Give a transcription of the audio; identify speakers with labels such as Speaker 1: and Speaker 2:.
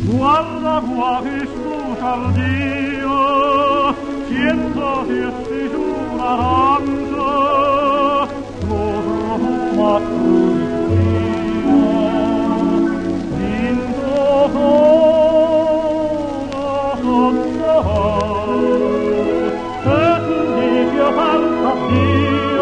Speaker 1: Guarda qua che scusa Dio, senza dirsi giura tanto, lo profuma Dio, in tuo cuore sotto, e tu dici aperta Dio,